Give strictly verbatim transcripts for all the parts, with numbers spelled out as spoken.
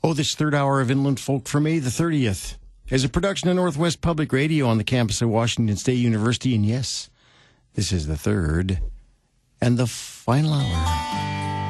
Oh, this third hour of Inland Folk for May the thirtieth is a production of Northwest Public Radio on the campus of Washington State University. And yes, this is the third and the final hour.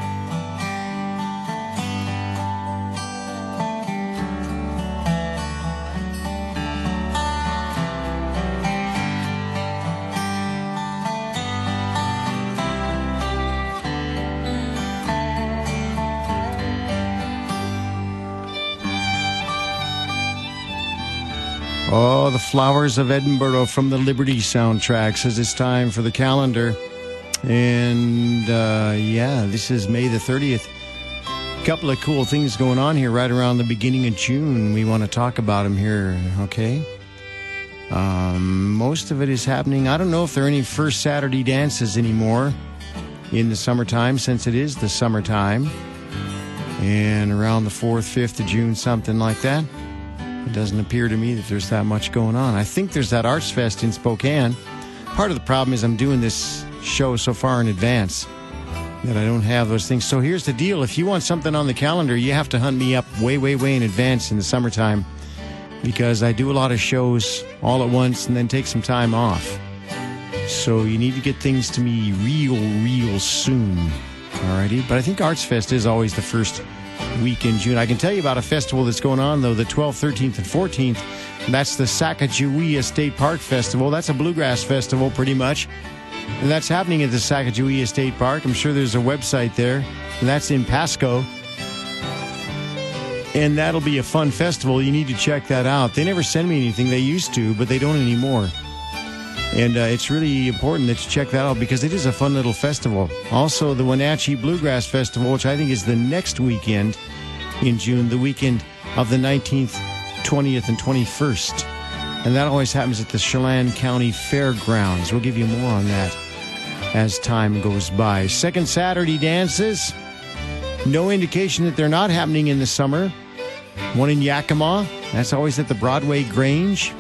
Oh, the Flowers of Edinburgh from the Liberty soundtrack says it's time for the calendar. And, uh, yeah, this is May the thirtieth. A couple of cool things going on here right around the beginning of June. We want to talk about them here, okay? Um, most of it is happening. I don't know if there are any First Saturday dances anymore in the summertime, since it is the summertime. And around the fourth, fifth of June, something like that. It doesn't appear to me that there's that much going on. I think there's that Arts Fest in Spokane. Part of the problem is I'm doing this show so far in advance that I don't have those things. So here's the deal. If you want something on the calendar, you have to hunt me up way, way, way in advance in the summertime, because I do a lot of shows all at once and then take some time off. So you need to get things to me real, real soon. Alrighty? But I think Arts Fest is always the first week in June. I can tell you about a festival that's going on, though, the twelfth, thirteenth, and fourteenth. That's the Sacagawea State Park Festival. That's a bluegrass festival, pretty much. And that's happening at the Sacagawea State Park. I'm sure there's a website there. And that's in Pasco. And that'll be a fun festival. You need to check that out. They never send me anything. They used to, but they don't anymore. And uh, it's really important that you check that out, because it is a fun little festival. Also, the Wenatchee Bluegrass Festival, which I think is the next weekend in June, the weekend of the nineteenth, twentieth, and twenty-first. And that always happens at the Chelan County Fairgrounds. We'll give you more on that as time goes by. Second Saturday dances. No indication that they're not happening in the summer. One in Yakima. That's always at the Broadway Grange.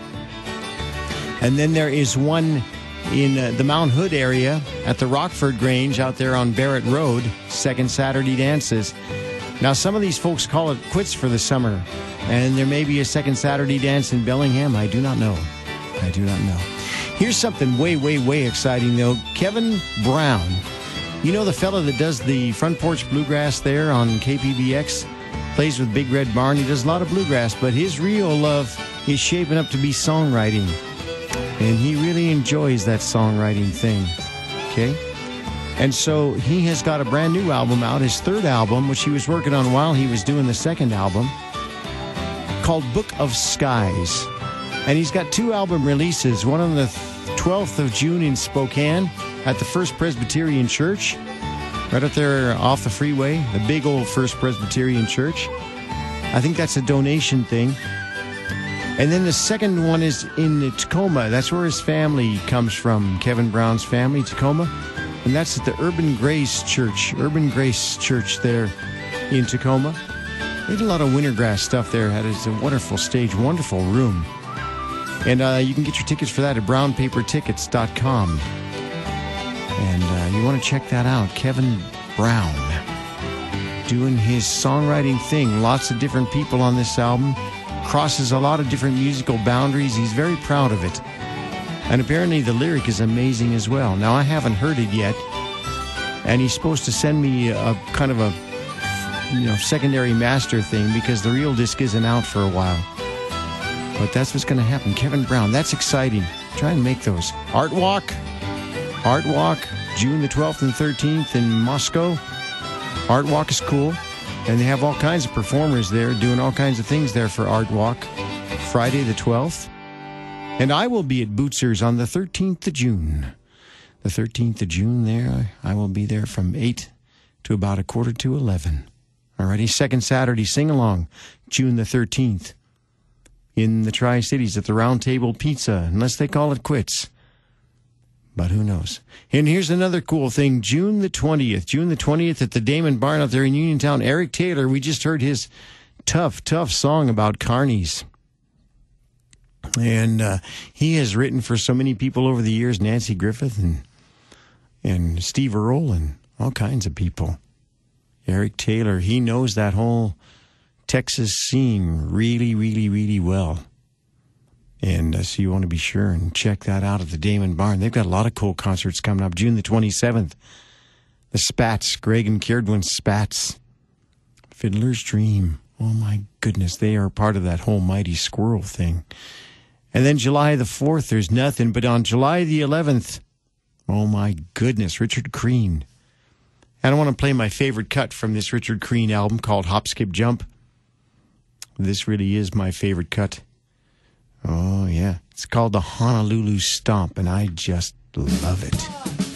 And then there is one in uh, the Mount Hood area at the Rockford Grange out there on Barrett Road, Second Saturday dances. Now, some of these folks call it quits for the summer, and there may be a Second Saturday dance in Bellingham. I do not know. I do not know. Here's something way, way, way exciting, though. Kevin Brown, you know the fellow that does the Front Porch Bluegrass there on K P B X? Plays with Big Red Barn. He does a lot of bluegrass, but his real love is shaping up to be songwriting. And he really enjoys that songwriting thing, okay? And so he has got a brand new album out, his third album, which he was working on while he was doing the second album, called Book of Skies. And he's got two album releases, one on the twelfth of June in Spokane at the First Presbyterian Church, right up there off the freeway, the big old First Presbyterian Church. I think that's a donation thing. And then the second one is in Tacoma. That's where his family comes from, Kevin Brown's family, Tacoma. And that's at the Urban Grace Church, Urban Grace Church there in Tacoma. They did a lot of wintergrass stuff there. It's a wonderful stage, wonderful room. And uh, you can get your tickets for that at brown paper tickets dot com. And uh, you want to check that out. Kevin Brown doing his songwriting thing. Lots of different people on this album. Crosses a lot of different musical boundaries. He's very proud of it. And apparently the lyric is amazing as well. Now, I haven't heard it yet. And he's supposed to send me a kind of a, you know, secondary master thing, because the real disc isn't out for a while. But that's what's going to happen. Kevin Brown, that's exciting. Try and make those. Art Walk. Art Walk, June the twelfth and thirteenth in Moscow. Art Walk is cool. And they have all kinds of performers there doing all kinds of things there for Art Walk. Friday the twelfth. And I will be at Bootsers on the thirteenth of June. The thirteenth of June there, I will be there from eight to about a quarter to eleven. Alrighty, second Saturday sing-along, June the thirteenth. In the Tri-Cities at the Round Table Pizza, unless they call it quits. But who knows? And here's another cool thing. June the twentieth. June the twentieth at the Damon Barn out there in Uniontown. Eric Taylor, we just heard his tough, tough song about carnies. And uh, he has written for so many people over the years. Nancy Griffith and, and Steve Earle and all kinds of people. Eric Taylor, he knows that whole Texas scene really, really, really well. And uh, so you want to be sure and check that out at the Damon Barn. They've got a lot of cool concerts coming up. June the twenty-seventh, the Spats, Greg and Kierdwin Spats. Fiddler's Dream. Oh my goodness, they are part of that whole Mighty Squirrel thing. And then July the fourth, there's nothing. But on July the eleventh, oh my goodness, Richard Crean. And I want to play my favorite cut from this Richard Crean album called Hop, Skip, Jump. This really is my favorite cut. Oh, yeah. It's called the Honolulu Stomp, and I just love it.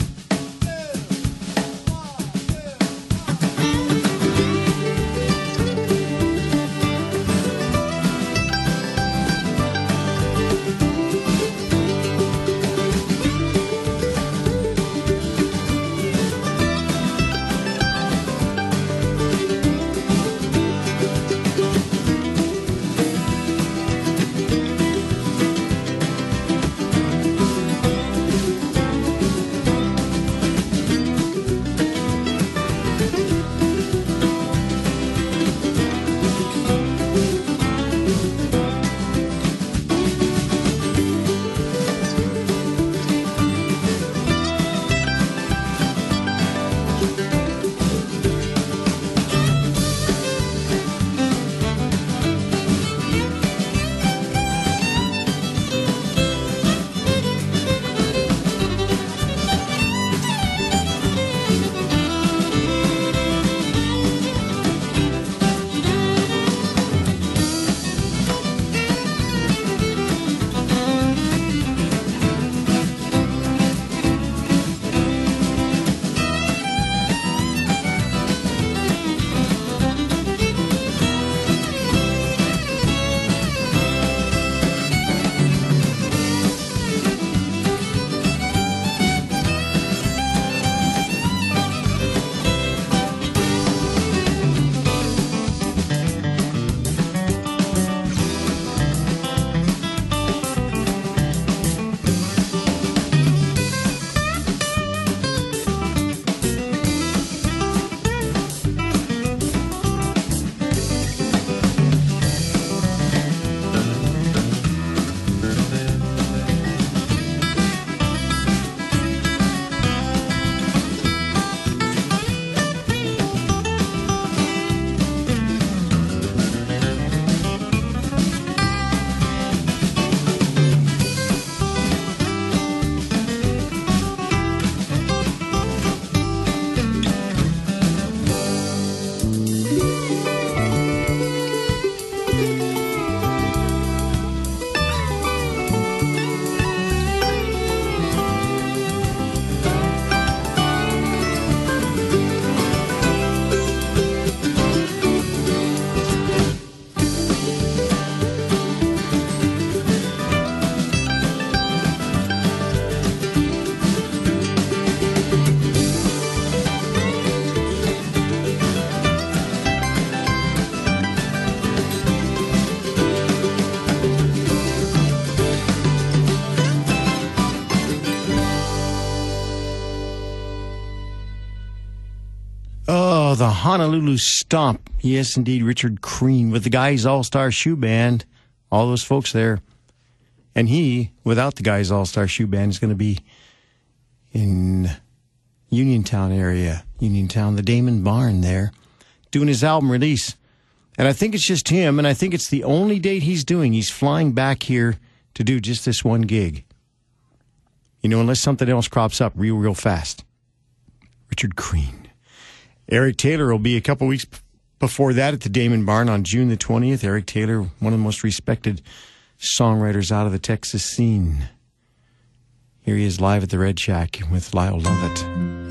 Oh, the Honolulu Stomp. Yes, indeed, Richard Crean with the Guys All-Star Shoe Band. All those folks there. And he, without the Guys All-Star Shoe Band, is going to be in Uniontown area. Uniontown, the Damon Barn there, doing his album release. And I think it's just him, and I think it's the only date he's doing. He's flying back here to do just this one gig. You know, unless something else crops up real, real fast. Richard Crean. Eric Taylor will be a couple weeks before that at the Damon Barn on June the twentieth. Eric Taylor, one of the most respected songwriters out of the Texas scene. Here he is live at the Red Shack with Lyle Lovett.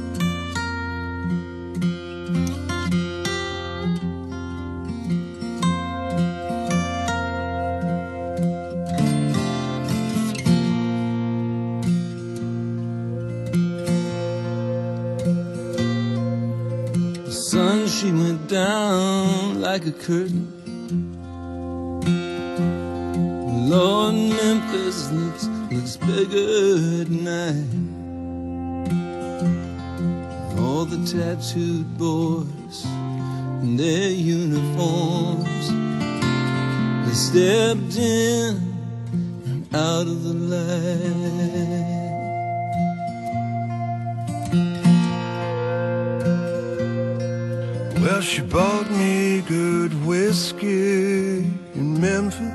Sun, she went down like a curtain. Lord, Memphis looks, looks bigger at night. All the tattooed boys in their uniforms They stepped in and out of the light. Well, she bought me good whiskey in Memphis.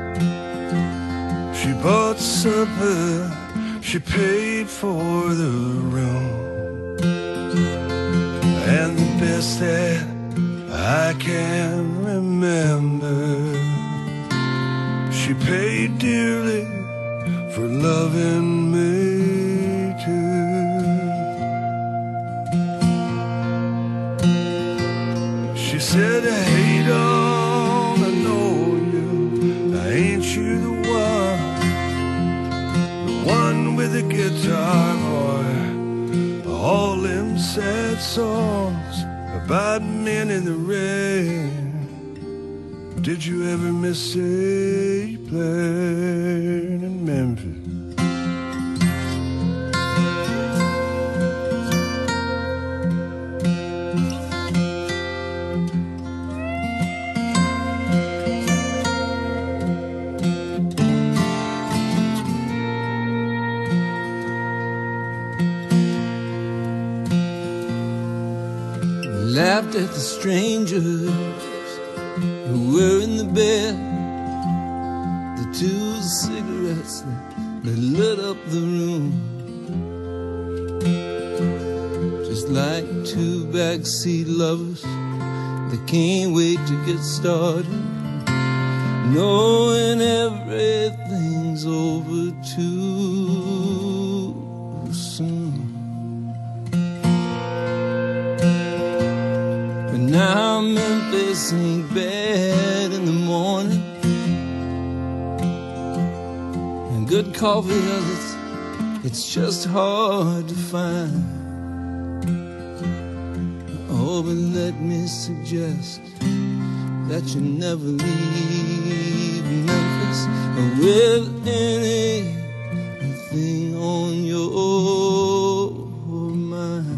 She bought supper, she paid for the room. And the best that I can remember, she paid dearly for loving me too. She said, hey, don't I know you? Ain't you the one? The one with the guitar, boy. All them sad songs about men in the rain. Did you ever miss a plane in Memphis? Laughed at the strangers who were in the bed. The two cigarettes that lit up the room, just like two backseat lovers that can't wait to get started, knowing everything's over too soon. Now Memphis ain't bad in the morning, and good coffee, it's, it's just hard to find. Oh, but let me suggest that you never leave Memphis with anything on your mind.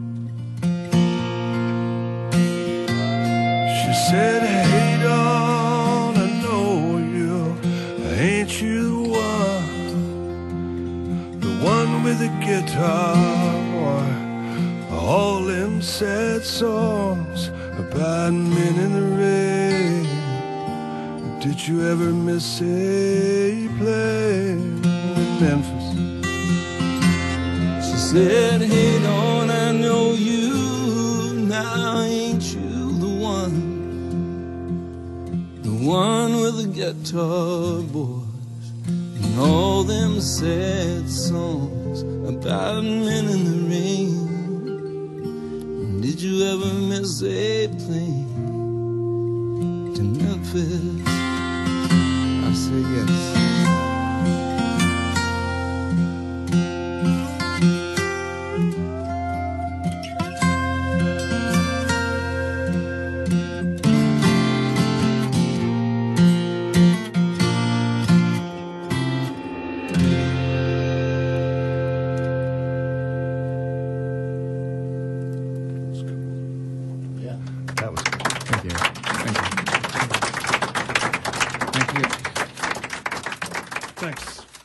She said, hey, don't I know you? Ain't you the one? The one with the guitar, boy. All them sad songs about men in the rain. Did you ever miss a plane in Memphis? She said, hey, don't I know you? Now ain't you the one? The one with the guitar, boys, and all them sad songs about men in the rain. Did you ever miss a plane to Memphis? I said yes. That was good. Thank you. Thank you. Thank you. Thanks.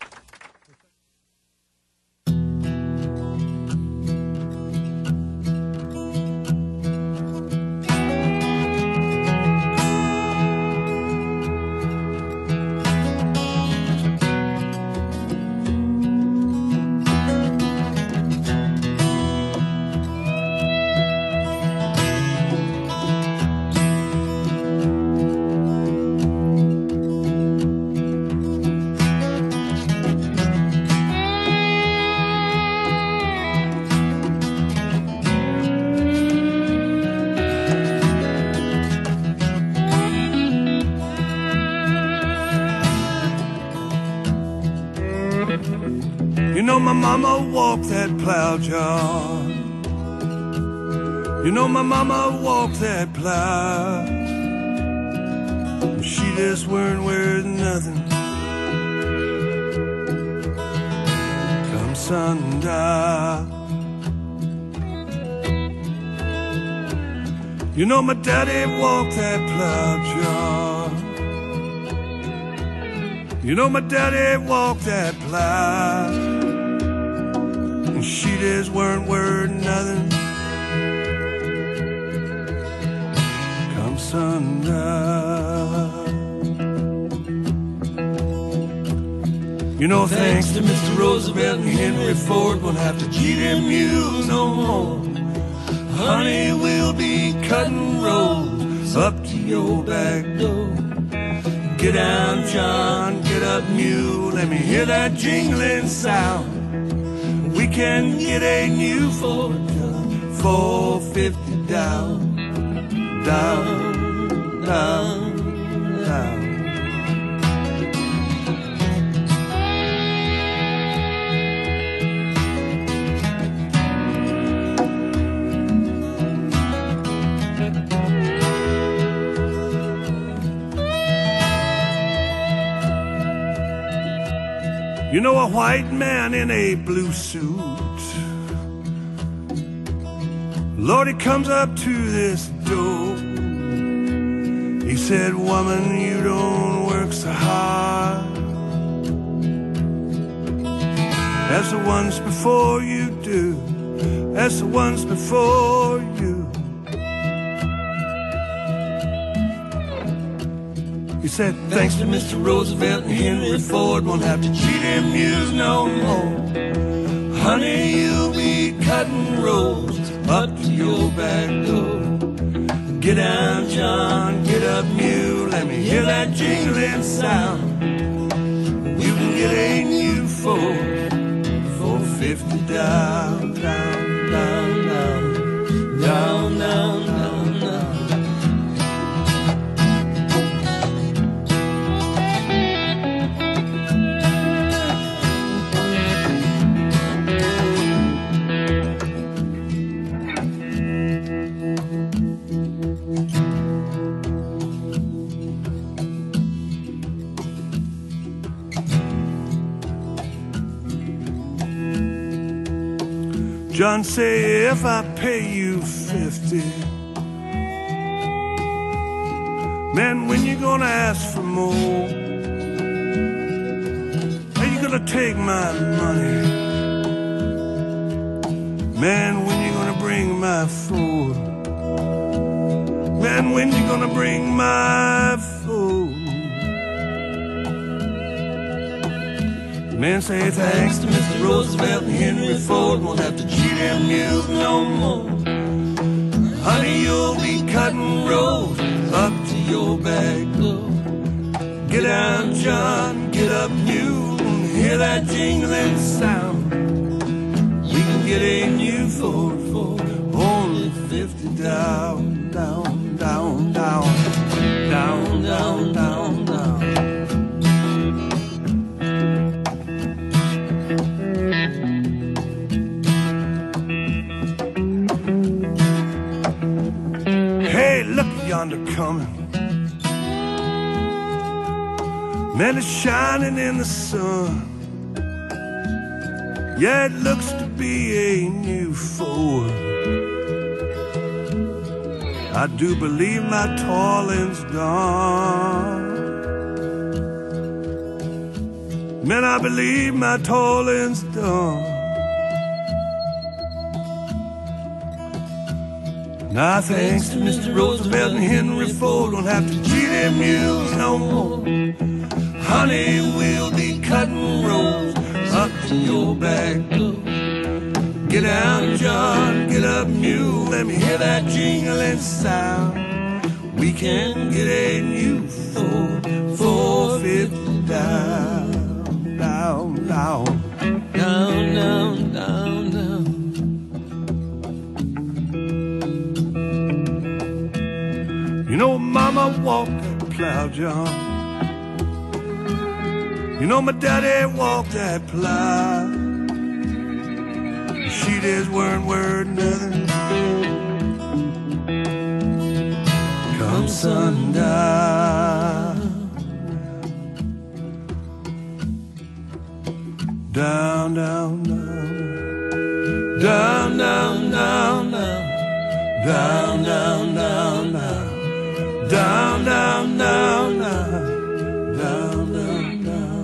You know my mama walked that plow, John. You know my mama walked that plow. She just weren't worth nothing come sundown. You know my daddy walked that plow, John. You know my daddy walked that plow, and she just weren't worth nothing. Come sundown. You know, thanks to Mister Roosevelt and Henry Ford, won't have to cheat them mules no more. Honey, we'll be cutting roads up to your back door. Get down, John, get up, mule, let me hear that jingling sound. We can get a new Ford, four fifty down, down, down, down. You know, a white man in a blue suit, Lord, he comes up to this door. He said, woman, you don't work so hard as the ones before you do, as the ones before you. He said, thanks to Mister Roosevelt and Henry Ford, won't have to cheat them mules no more. Honey, you'll be cutting roads up to your back door. Get down, John, get up, mule, let me hear that jingling sound. You can get a new Ford, four fifty down, down, down, down, down, down, down. John say, if I pay you fifty, man, when you gonna ask for more? Are you gonna take my money? Man, when you gonna bring my food? Man, when you gonna bring my food? Man say, thanks to Mister Roosevelt and Henry Ford, won't have to cheat them mules no more. Honey, you'll be cutting roads up to your back door. Get down, John, get up, mule, and hear that jingling sound. We can get a new Ford for only fifty down, down, down, down, down, down, down, down. Yonder coming, man, it's shining in the sun. Yeah, it looks to be a new Ford. I do believe my toiling's done. Man, I believe my toiling's done. Now, thanks to Mister Roosevelt and Henry Ford, don't have to cheat them mules no more. Honey, we'll be cutting roads up to your back door. Get down, John, get up, mule, let me hear that jingling sound. We can get a new Ford, four fifty down, down, down, down, down, down, down. You know, Mama walked that plow, John. You know, my daddy walked that plow. She just weren't worth nothing. Come sundown, down, down, down, down, down, down, down, down, down, down, down. Down, down, down, down, down, down, down.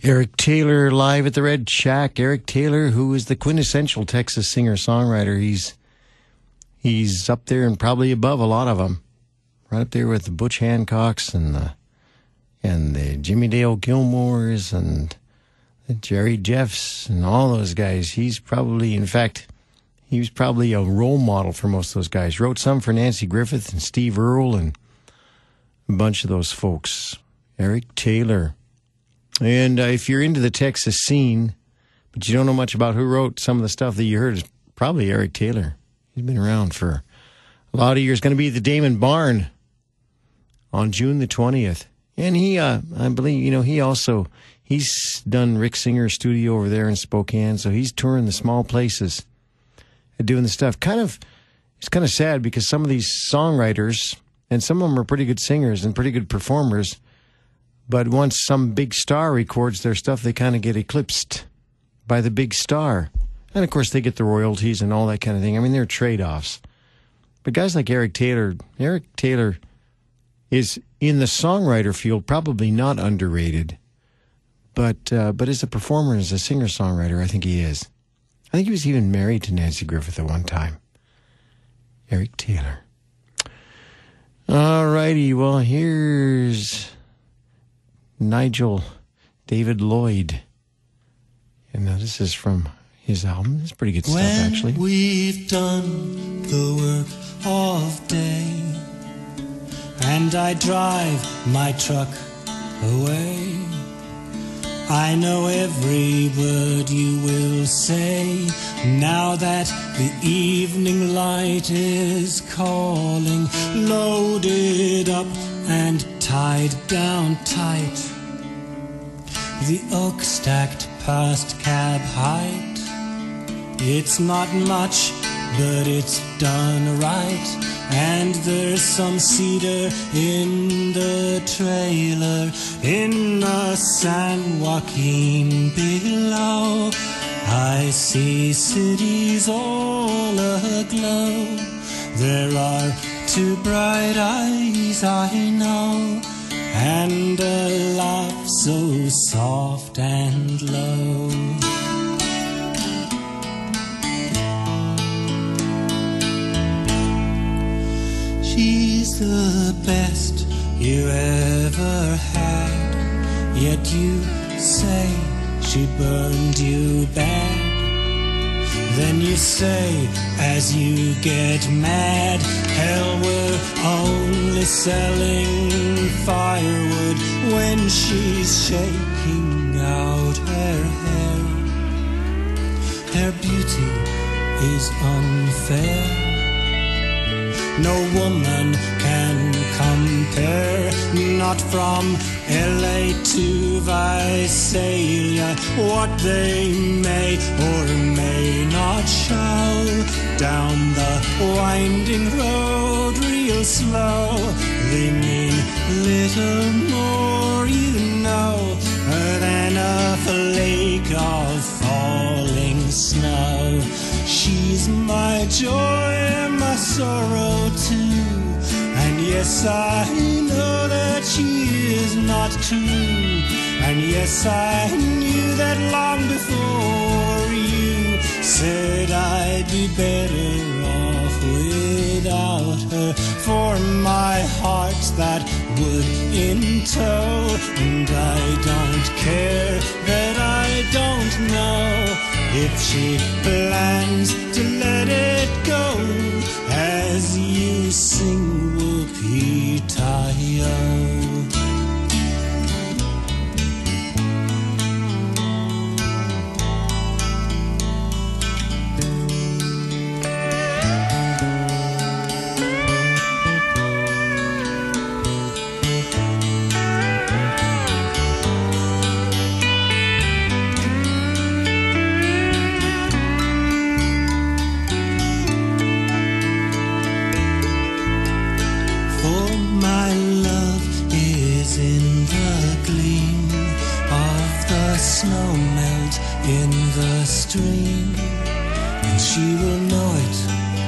Eric Taylor live at the Red Shack. Eric Taylor, who is the quintessential Texas singer-songwriter. He's he's up there and probably above a lot of them. Right up there with the Butch Hancocks and the and the Jimmy Dale Gilmores and the Jerry Jeffs and all those guys. He's probably, in fact, he was probably a role model for most of those guys. Wrote some for Nancy Griffith and Steve Earle and a bunch of those folks. Eric Taylor. And uh, if you're into the Texas scene, but you don't know much about who wrote some of the stuff that you heard, is probably Eric Taylor. He's been around for a lot of years. Going to be at the Damon Barn on June the twentieth. And he, uh, I believe, you know, he also, he's done Rick Singer's studio over there in Spokane, so he's touring the small places and doing the stuff. Kind of, it's kind of sad because some of these songwriters, and some of them are pretty good singers and pretty good performers, but once some big star records their stuff, they kind of get eclipsed by the big star. And, of course, they get the royalties and all that kind of thing. I mean, there are trade-offs. But guys like Eric Taylor, Eric Taylor is, in the songwriter field, probably not underrated. But uh, but as a performer, as a singer-songwriter, I think he is. I think he was even married to Nancy Griffith at one time. Eric Taylor. All righty, well, here's Nigel David Lloyd. And now this is from his album. It's pretty good stuff, when actually. We've done the work of day, and I drive my truck away, I know every word you will say, now that the evening light is calling, loaded up and tied down tight, the oak stacked past cab height. It's not much, but it's done right, and there's some cedar in the trailer in the San Joaquin below. I see cities all aglow. There are two bright eyes I know, and a laugh so soft and low. She's the best you ever had, yet you say she burned you bad. Then you say, as you get mad, hell, we're only selling firewood when she's shaking out her hair. Her beauty is unfair. No woman can compare, not from L A to Visalia, what they may or may not show. Down the winding road real slow, they mean little more, you know, than a flake of falling snow. She's my joy, my sorrow too, and yes, I know that she is not true, and yes, I knew that long before you said I'd be better off without her, for my heart's that wood in tow, and I don't care that I don't know if she plans to let it go, as you sing Whoopee-Tie-O. Snow melt in the stream, and she will know it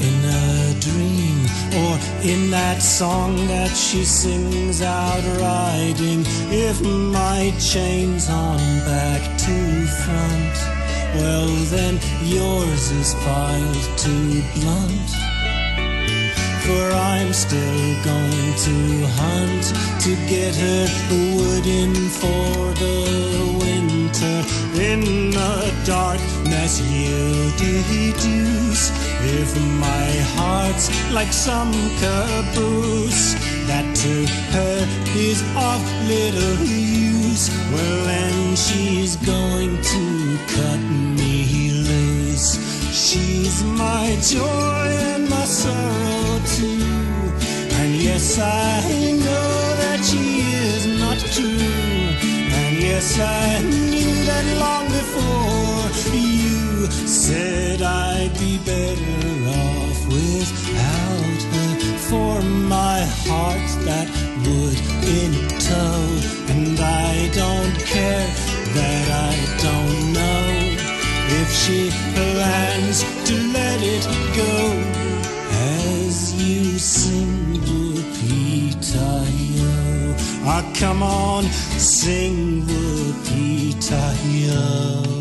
in a dream, or in that song that she sings out riding. If my chain's on back to front, well then yours is filed too blunt. For I'm still going to hunt to get her wood in for the winter. In the darkness you'll deduce if my heart's like some caboose that to her is of little use. Well then she's going to cut me loose. She's my joy and my sorrow too, and yes I know that she is not true, and yes I knew that long before you said I'd be better off without her. For my heart that would in tow, and I don't care that I don't know if she plans to let it go. As you sing Whoopee-ta-yo, ah, come on, sing Whoopee-ta-yo.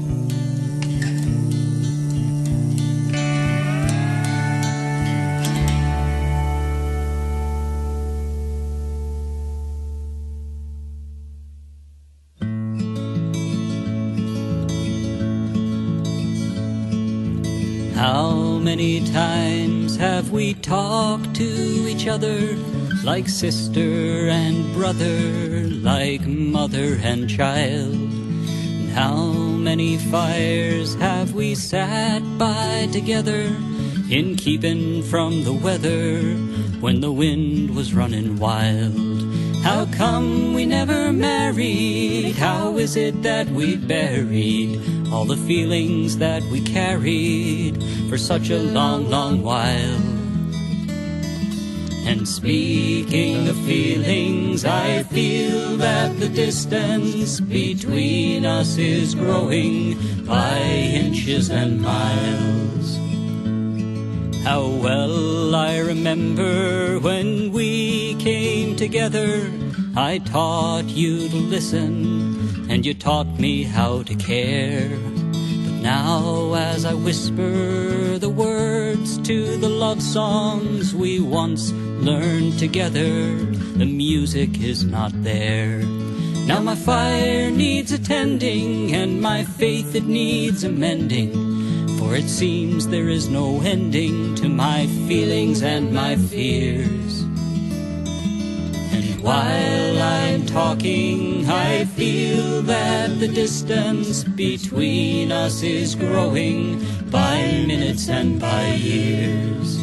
How many times have we talked to each other like sister and brother, like mother and child? And how many fires have we sat by together in keeping from the weather when the wind was running wild? How come we never married? How is it that we buried all the feelings that we carried for such a long, long while? And speaking of feelings, I feel that the distance between us is growing by inches and miles. How well I remember when we came together, I taught you to listen, and you taught me how to care. But now as I whisper the words to the love songs we once learned together, the music is not there. Now my fire needs attending, and my faith it needs amending, for it seems there is no ending to my feelings and my fears. And while I'm talking, I feel that the distance between us is growing by minutes and by years.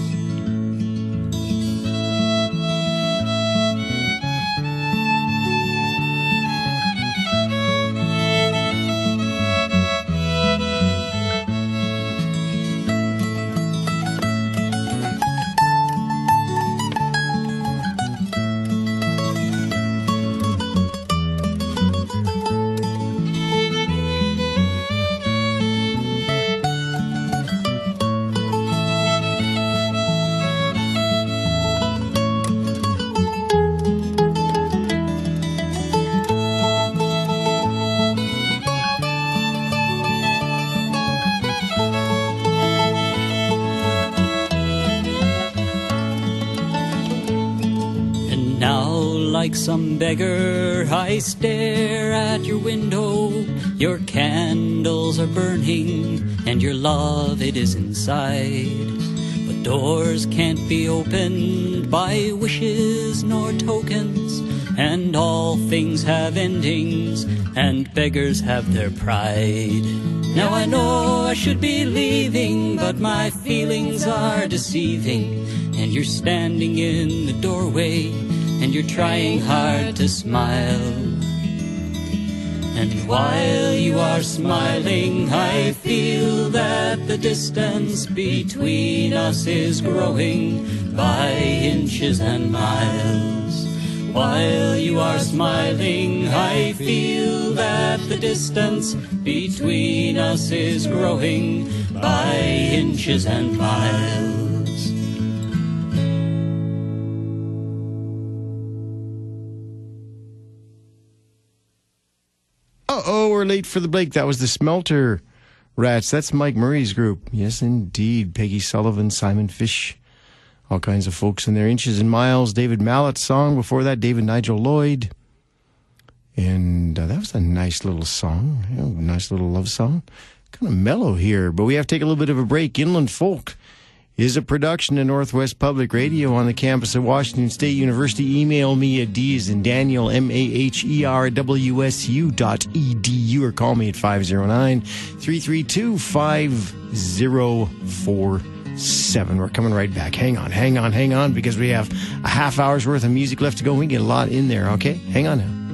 Like some beggar, I stare at your window. Your candles are burning, and your love, it is inside. But doors can't be opened by wishes nor tokens, and all things have endings, and beggars have their pride. Now I know I should be leaving, but my feelings are deceiving, and you're standing in the doorway, and you're trying hard to smile. And while you are smiling, I feel that the distance between us is growing by inches and miles. While you are smiling, I feel that the distance between us is growing by inches and miles. or Late for the Blake. That was the Smelter Rats. That's Mike Murray's group. Yes, indeed. Peggy Sullivan, Simon Fish, all kinds of folks in there. Inches and Miles, David Mallett's song. Before that, David Nigel Lloyd. And uh, that was a nice little song. You know, nice little love song. Kind of mellow here, but we have to take a little bit of a break. Inland Folk is a production of Northwest Public Radio on the campus of Washington State University. Email me at D as in Daniel, M A H E R W S U dot E D U, or call me at five oh nine, three three two, five oh four seven. We're coming right back. Hang on, hang on, hang on, because we have a half hour's worth of music left to go. We can get a lot in there, okay? Hang on now.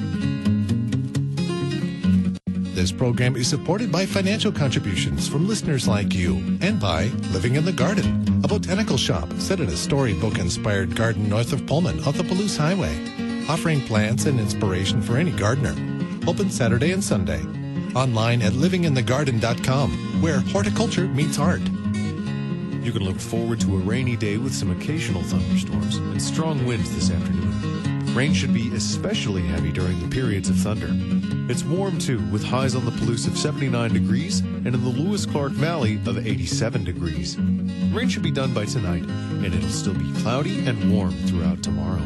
This program is supported by financial contributions from listeners like you and by Living in the Garden, a botanical shop set in a storybook-inspired garden north of Pullman on the Palouse Highway, offering plants and inspiration for any gardener. Open Saturday and Sunday. Online at living in the garden dot com, where horticulture meets art. You can look forward to a rainy day with some occasional thunderstorms and strong winds this afternoon. Rain should be especially heavy during the periods of thunder. It's warm, too, with highs on the Palouse of seventy-nine degrees and in the Lewis-Clark Valley of eighty-seven degrees. Rain should be done by tonight, and it'll still be cloudy and warm throughout tomorrow.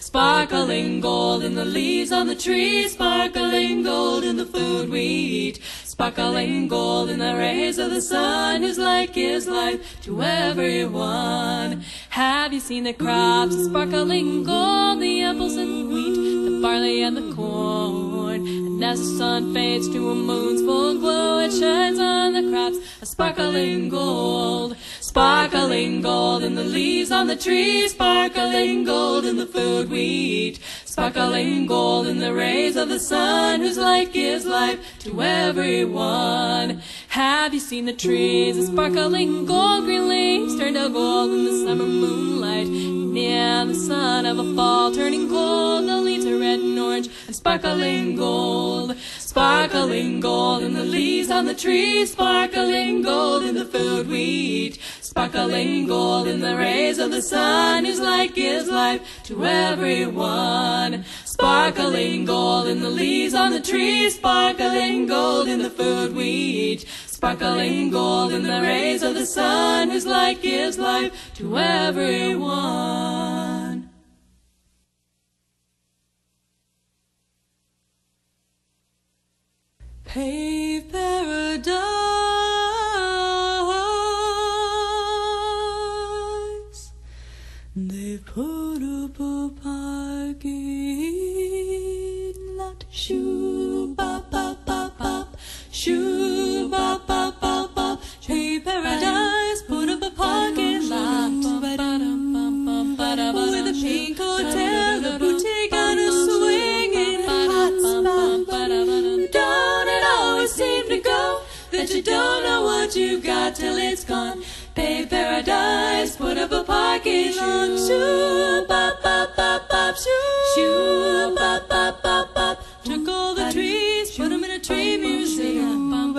Sparkling gold in the leaves on the trees, sparkling gold in the food we eat, sparkling gold in the rays of the sun, whose light gives life to everyone. Have you seen the crops of sparkling gold, the apples and wheat, the barley and the corn? And as the sun fades to a moon's full glow, it shines on the crops of sparkling gold. Sparkling gold in the leaves on the trees, sparkling gold in the food we eat, sparkling gold in the rays of the sun, whose light gives life to everyone. Have you seen the trees of sparkling gold, green leaves turn to gold in the summer moonlight? Yeah, the sun of a fall turning gold, the leaves are red and orange and sparkling gold. Sparkling gold in the leaves on the trees, sparkling gold in the food we eat, sparkling gold in the rays of the sun, whose light gives life to everyone. Sparkling gold in the leaves on the trees, sparkling gold in the food we eat, sparkling gold in the rays of the sun, whose light gives life to everyone. Pave paradise, they've put up a parking lot. Shoo bop bop bop bop, shoo bop bop bop bop. Pave paradise, put up a parking lot with a pink hotel, a boutique, and a swinging hot spot. Don't it always seem to go that you don't know what you got till it's gone? Pave paradise, put up a parking lot. Shoo bop bop bop bop, shoo bop bop bop bop. Took all the trees, put them in a tree museum, and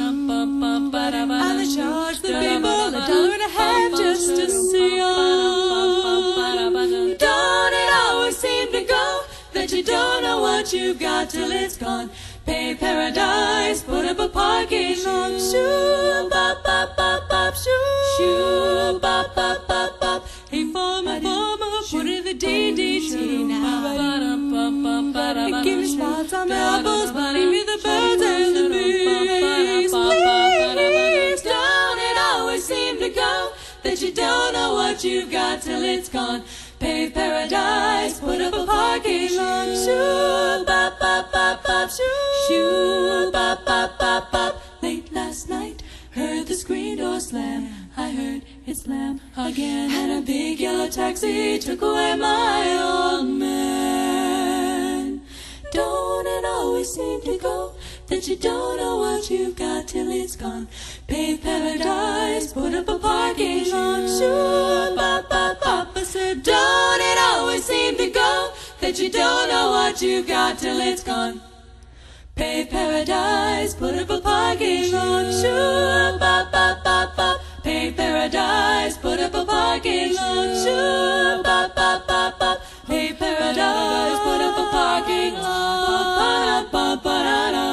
they charged the people a dollar and a half just to see them. Don't it always seem to go that you don't know what you got till it's gone? Pave paradise, put up a parking lot. Shoo bop bop bop bop, shoo bop bop bop bop. Hey farmer, farmer, put in the D D T now. And give me spots on the apples, give me the birds and the bees. Please, don't it always seem to go that you don't know what you've got till it's gone? Pave paradise, put up a parking lot. Shoo bop bop bop bop, shoo bop bop bop bop. Late last night, heard the screen door slam. I heard it slam again, and a big yellow taxi took away my old man. Don't it always seem to go that you don't know what you've got till it's gone? Pave paradise, put up a parking lot. Shoo bop bop bop. I said, don't it always seem to go that you don't know what you've got till it's gone? Pave paradise, put up a parking lot. Shoo bop bop bop bop. Pave paradise, put up a parking lot. Shoo bop bop bop bop. Pave paradise, put up a parking lot. Ba, ba, ba, da, da.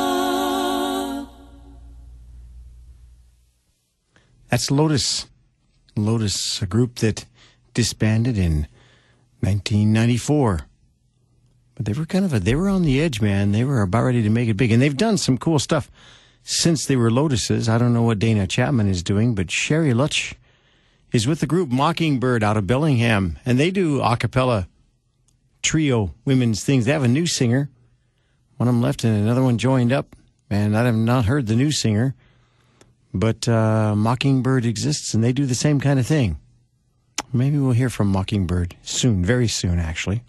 That's Lotus. Lotus, a group that disbanded in nineteen ninety-four. But they were kind of a, they were on the edge, man. They were about ready to make it big. And they've done some cool stuff since they were Lotuses. I don't know what Dana Chapman is doing, but Sherry Lutch is with the group Mockingbird out of Bellingham. And they do a cappella trio women's things. They have a new singer. One of them left and another one joined up. And I have not heard the new singer. But uh, Mockingbird exists, and they do the same kind of thing. Maybe we'll hear from Mockingbird soon, very soon, actually.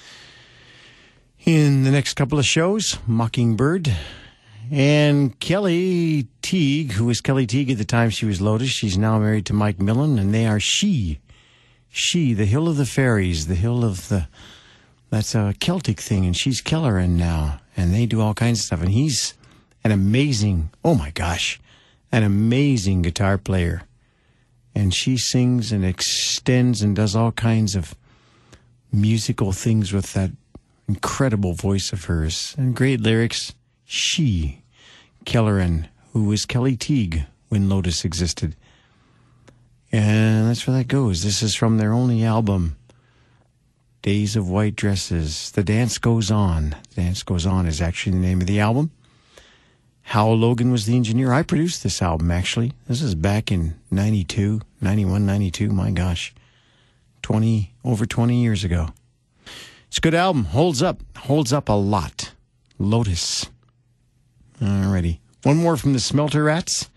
In the next couple of shows, Mockingbird and Kelly Teague, who was Kelly Teague at the time she was Lotus. She's now married to Mike Millen, and they are She. She, the Hill of the Fairies, the Hill of the... That's a Celtic thing, and she's Kelleran now, and they do all kinds of stuff. And he's an amazing, oh my gosh, an amazing guitar player. And she sings and extends and does all kinds of musical things with that incredible voice of hers. And great lyrics. She, Kelleran, who was Kelly Teague when Lotus existed. And that's where that goes. This is from their only album, Days of White Dresses. The Dance Goes On. The Dance Goes On is actually the name of the album. Hal Logan was the engineer. I produced this album, actually. This is back in ninety-two, ninety-one, ninety-two. My gosh. twenty, over twenty years ago. It's a good album. Holds up. Holds up a lot. Lotus. Alrighty. One more from the Smelter Rats.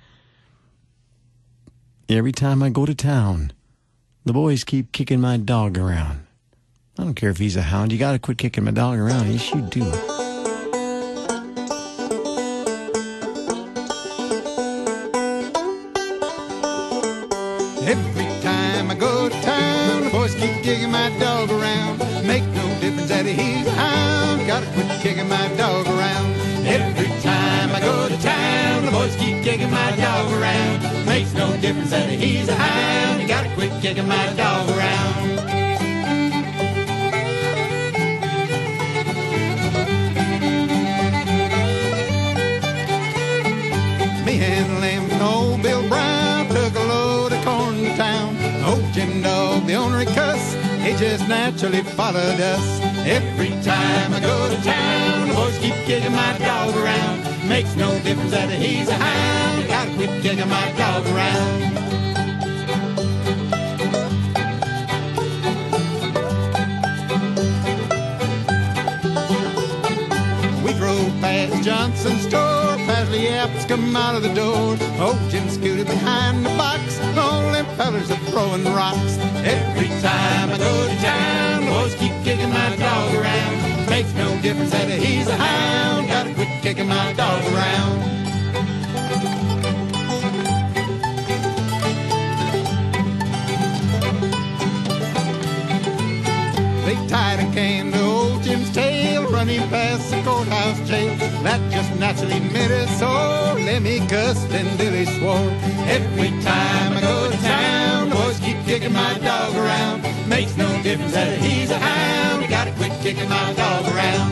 Every time I go to town, the boys keep kicking my dog around. I don't care if he's a hound. You gotta quit kicking my dog around. Yes, you do. Every time I go to town, the boys keep kicking my dog around. Make no difference that he's a hound. Gotta quit kicking my dog around. Every time I go to town, the boys keep kicking my dog around. Makes no difference that he's a hound. Gotta quit kicking my dog around. Me and Lamb and old Bill Brown took a load of corn to town. Old Jim Dog, the ornery cuss, he just naturally followed us. Every time I go to town, the boys keep kicking my dog around. Makes no difference that he's a hound. Gotta quit kicking my dog around. We drove past Johnson's store, past the apples come out of the door. Old Jim scooted behind the box, all them fellers are throwing rocks. Every time I go to town, the boys keep kicking my dog around. Makes no difference that he's a hound. Gotta quit kicking my dog around. They tied a can to old Jim's tail, running past the courthouse jail. That just naturally made us sore. Lemmy cussed and Billy swore. Every time I go to town, the boys keep kicking my dog around. Makes no difference that he's a hound. Gotta quit kicking my dog around.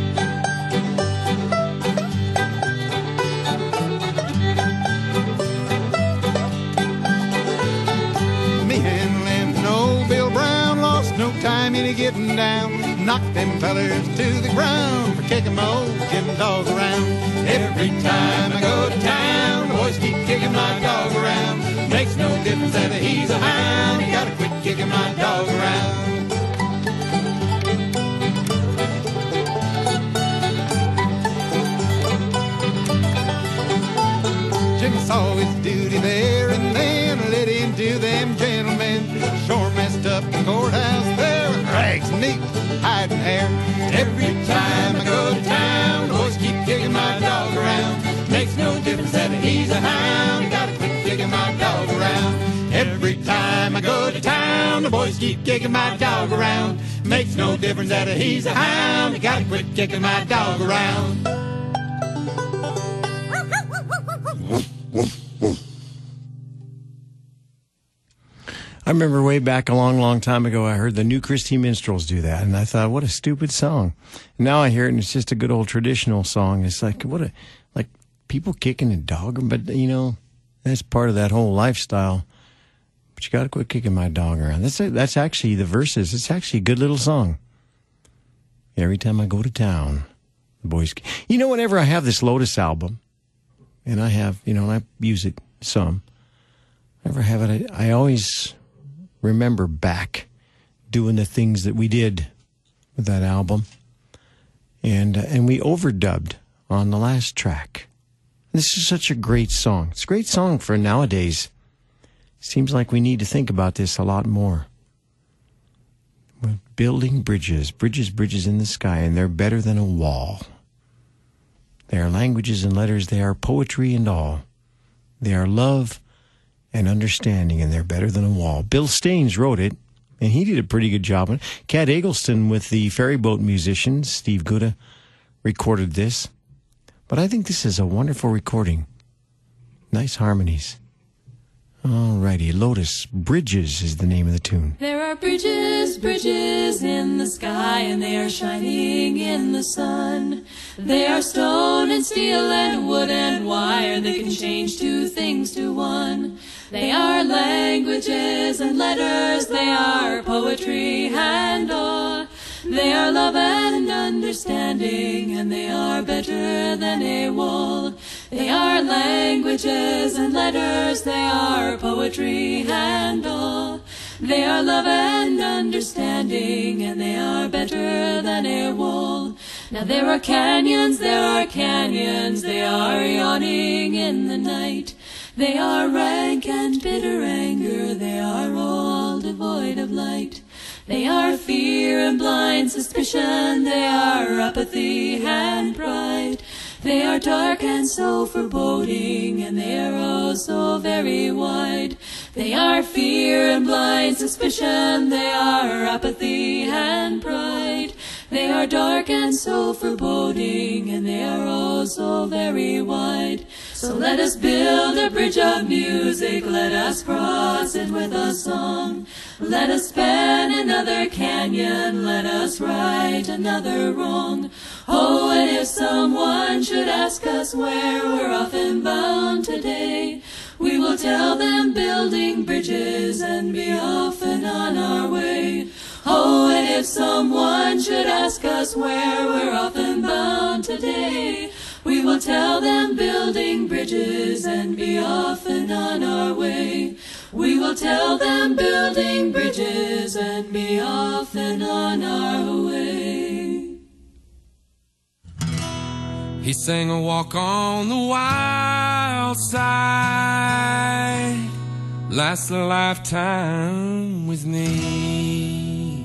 Me and Lamb and old Bill Brown lost no time in getting down. Knocked them fellers to the ground for kicking my old Jim Dog around. Every time I go to town, the boys keep kicking my dog around. Makes no difference that he's a hound. You gotta quit kicking my dog around. Jim saw his duty there and then let him do them gentlemen. Sure messed up the courthouse there with rags and neat hiding hair. Every time I go to town, the boys keep kicking my dog around. Makes no difference that he's a hound. Gotta quit kicking my dog around. Every time I go to town, the boys keep kicking my dog around. Makes no difference that he's a hound. Gotta quit kicking my dog around. I remember way back a long, long time ago, I heard the New Christy Minstrels do that, and I thought, what a stupid song. And now I hear it, and it's just a good old traditional song. It's like, what a, like, people kicking a dog, but, you know, that's part of that whole lifestyle. But you got to quit kicking my dog around. That's a, that's actually the verses. It's actually a good little song. Every time I go to town, the boys, you know, whenever I have this Lotus album, and I have, you know, and I use it some, whenever I have it, I, I always remember back doing the things that we did with that album. And uh, and we overdubbed on the last track. This is such a great song. It's a great song for nowadays. Seems like we need to think about this a lot more. We're building bridges, bridges, bridges in the sky, and they're better than a wall. They are languages and letters. They are poetry and all. They are love and understanding, and they're better than a wall. Bill Staines wrote it, and he did a pretty good job on it. Cat Eggleston with the Ferryboat musicians, Steve Gouda, recorded this. But I think this is a wonderful recording. Nice harmonies. All righty, Lotus Bridges is the name of the tune. There are bridges, bridges in the sky, and they are shining in the sun. They are stone and steel and wood and wire. They can change two things to one. They are languages and letters. They are poetry and awe. They are love and understanding, and they are better than a wall. They are languages and letters. They are poetry and awe. They are love and understanding, and they are better than a wall. Now there are canyons, there are canyons. They are yawning in the night. They are rank and bitter anger. They are all devoid of light. They are fear and blind suspicion. They are apathy and pride. They are dark and so foreboding, and they are oh so very wide. They are fear and blind suspicion. They are apathy and pride. They are dark and so foreboding, and they are oh so very wide. So let us build a bridge of music. Let us cross it with a song. Let us span another canyon. Let us right another wrong. Oh, and if someone should ask us where we're often bound today, we will tell them building bridges and be often on our way. Oh, and if someone should ask us where we're often bound today, we will tell them building bridges and be often on our way. We will tell them building bridges and be often on our way. He sang a walk on the wild side, last a lifetime with me.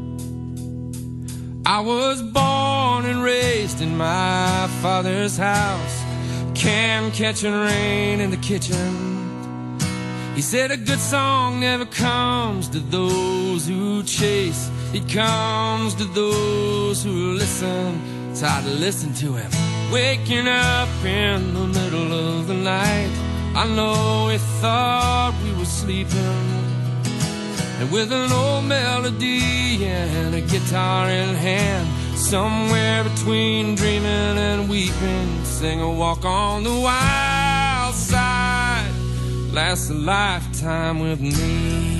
I was born and raised in my father's house, can catching rain in the kitchen. He said a good song never comes to those who chase, it comes to those who listen. So I'd listen to him waking up in the middle of the night. I know he thought we were sleeping, and with an old melody and a guitar in hand, somewhere between dreaming and weeping, sing a walk on the wild side, last a lifetime with me.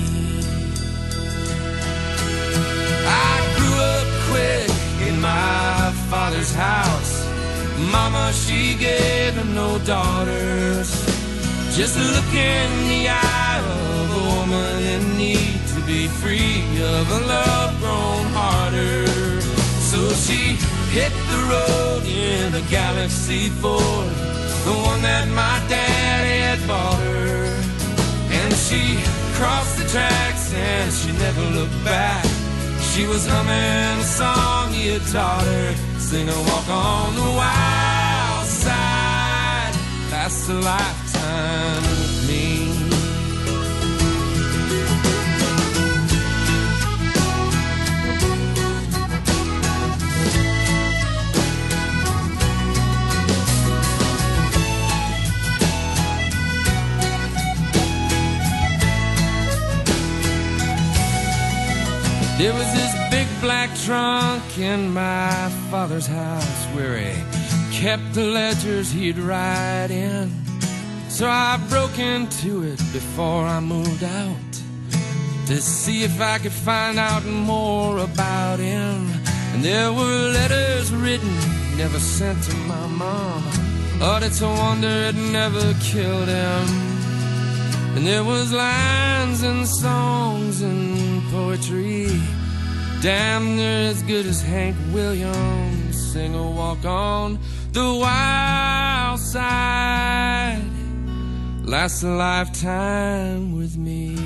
I grew up quick in my father's house. Mama, she gave him no daughters. Just look in the eye of a woman in need to be free of a love grown harder. So she hit the road in a Galaxy Ford, the one that my daddy had bought her. And she crossed the tracks and she never looked back. She was humming a song he had taught her, sing a walk on the wild side, that's a lifetime with me. There was this big black trunk in my father's house where he kept the ledgers he'd write in. So I broke into it before I moved out to see if I could find out more about him. And there were letters written, never sent to my mom, but it's a wonder it never killed him. And there was lines and songs and poetry, damn near as good as Hank Williams, sing a walk on the wild side, lasts a lifetime with me.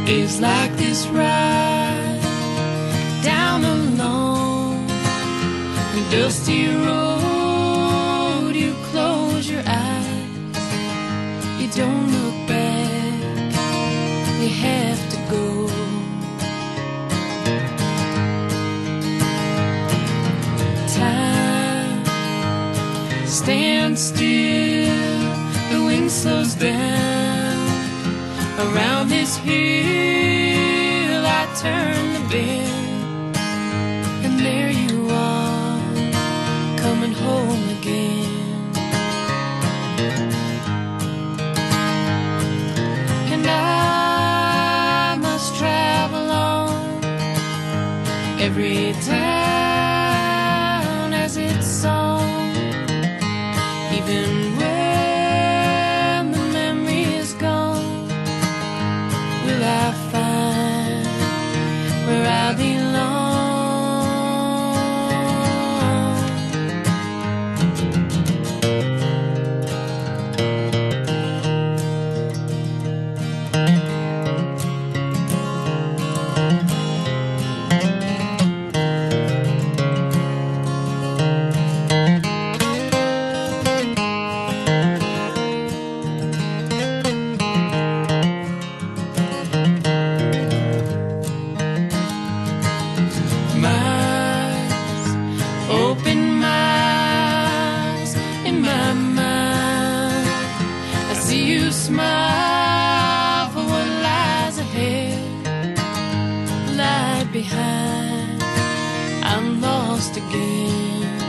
is like this ride down a long and dusty road. You close your eyes, you don't look back, you have to go. Time stands still, the wind slows down around this hill. I turn the bend, and there you are, coming home again. And I must travel on, every town has its song, even when the memory is gone. Will I find where I belong? Behind, I'm lost again,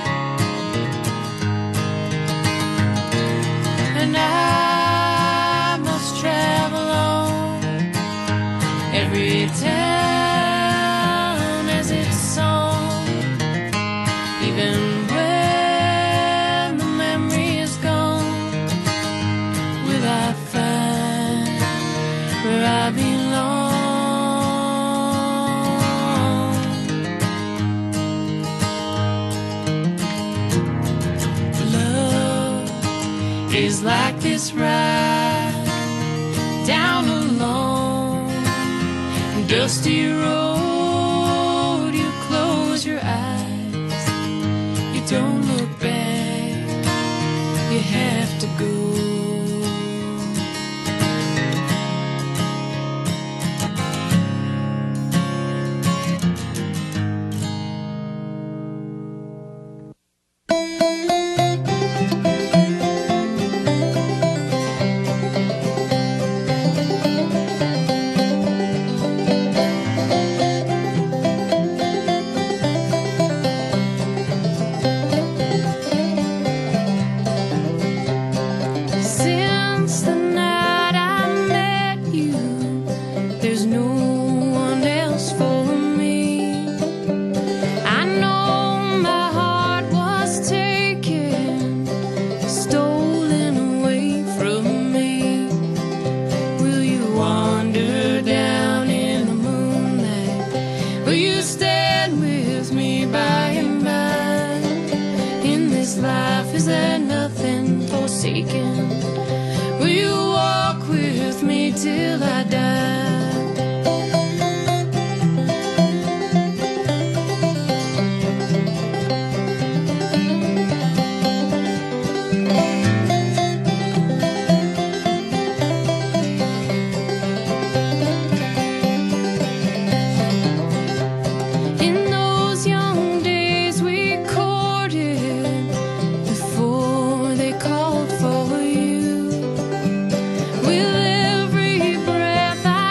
and I must travel on, every town has its song, even when the memory is gone. Will I find where I belong? Is like this ride down a long and dusty road. You close your eyes, you don't look back, you have to go. Will you walk with me till I die? With every breath I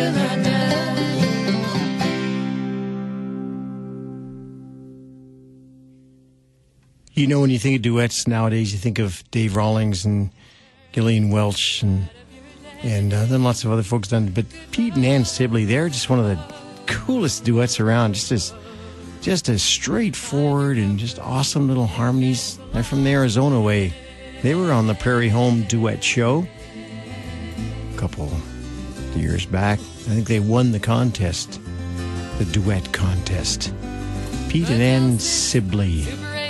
You know, when you think of duets nowadays, you think of Dave Rawlings and Gillian Welch and and uh, then lots of other folks done. But Pete and Ann Sibley, they're just one of the coolest duets around. Just as just as straightforward and just awesome little harmonies. They're from the Arizona way. They were on the Prairie Home Duet Show a couple of years back. I think they won the contest, the duet contest. Pete and Ann Sibley.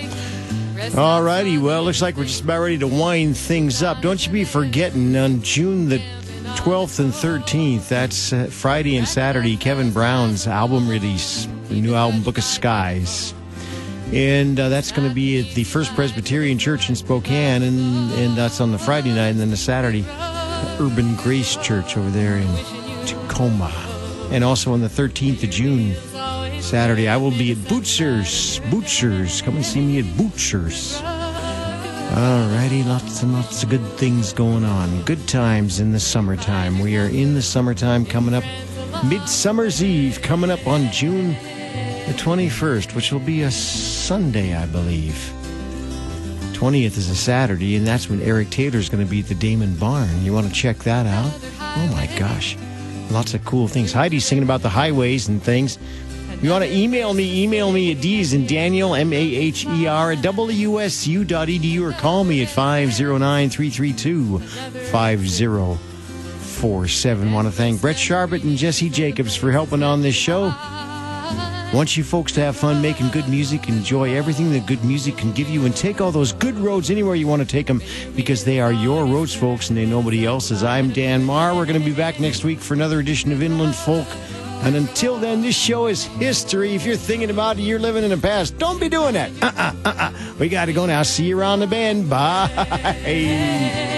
All righty, well, looks like we're just about ready to wind things up. Don't you be forgetting, on June the twelfth and thirteenth, that's uh, Friday and Saturday, Kevin Brown's album release, the new album, Book of Skies. And uh, that's going to be at the First Presbyterian Church in Spokane, and, and that's on the Friday night, and then the Saturday, Urban Grace Church over there in Tacoma. And also on the thirteenth of June, Saturday, I will be at Bootsers. Bootsers. Come and see me at Bootsers. All righty, lots and lots of good things going on. Good times in the summertime. We are in the summertime coming up. Midsummer's Eve coming up on June the twenty-first, which will be a Sunday, I believe. twentieth is a Saturday, and that's when Eric Taylor's going to be at the Damon Barn. You want to check that out? Oh, my gosh. Lots of cool things. Heidi's singing about the highways and things. You want to email me, email me at D's and Daniel, M A H E R, at W S U dot E D U, or call me at five oh nine, three three two, five oh four seven. Want to thank Brett Sharbert and Jesse Jacobs for helping on this show. Want you folks to have fun making good music, enjoy everything that good music can give you, and take all those good roads anywhere you want to take them, because they are your roads, folks, and they're nobody else's. I'm Dan Marr. We're going to be back next week for another edition of Inland Folk. And until then, this show is history. If you're thinking about it, you're living in the past, don't be doing that. Uh-uh, uh-uh. We got to go now. See you around the bend. Bye.